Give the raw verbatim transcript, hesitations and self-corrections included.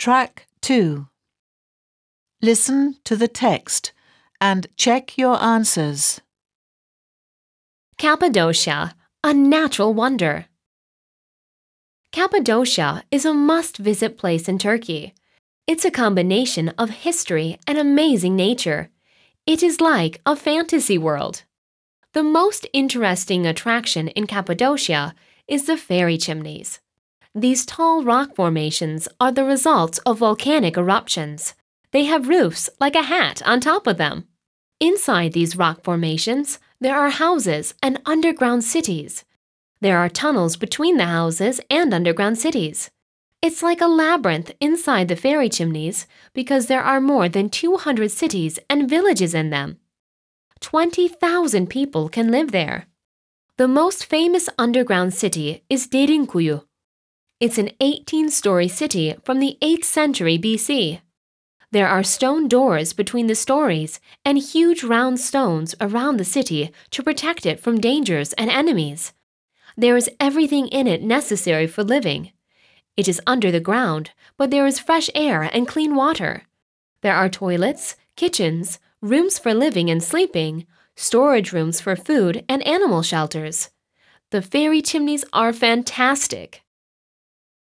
Track two. Listen to the text and check your answers. Cappadocia, a natural wonder. Cappadocia is a must-visit place in Turkey. It's a combination of history and amazing nature. It is like a fantasy world. The most interesting attraction in Cappadocia is the fairy chimneys. These tall rock formations are the results of volcanic eruptions. They have roofs like a hat on top of them. Inside these rock formations, there are houses and underground cities. There are tunnels between the houses and underground cities. It's like a labyrinth inside the fairy chimneys because there are more than two hundred cities and villages in them. twenty thousand people can live there. The most famous underground city is Derinkuyu. It's an eighteen-story city from the eighth century B C. There are stone doors between the stories and huge round stones around the city to protect it from dangers and enemies. There is everything in it necessary for living. It is under the ground, but there is fresh air and clean water. There are toilets, kitchens, rooms for living and sleeping, storage rooms for food and animal shelters. The fairy chimneys are fantastic.